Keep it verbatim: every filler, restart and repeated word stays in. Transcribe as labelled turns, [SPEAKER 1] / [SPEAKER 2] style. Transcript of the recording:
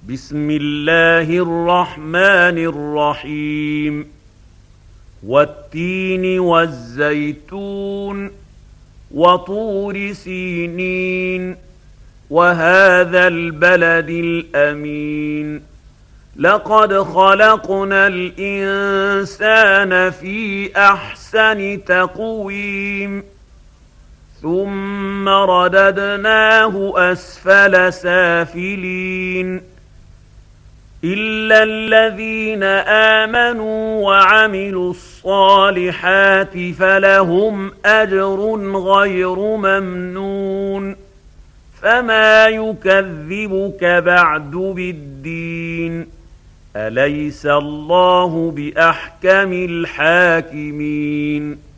[SPEAKER 1] بسم الله الرحمن الرحيم والتين والزيتون وطور سينين وهذا البلد الأمين لقد خلقنا الإنسان في أحسن تقويم ثم رددناه أسفل سافلين إلا الذين آمنوا وعملوا الصالحات فلهم أجر غير ممنون فما يكذبك بعد بالدين أليس الله بأحكم الحاكمين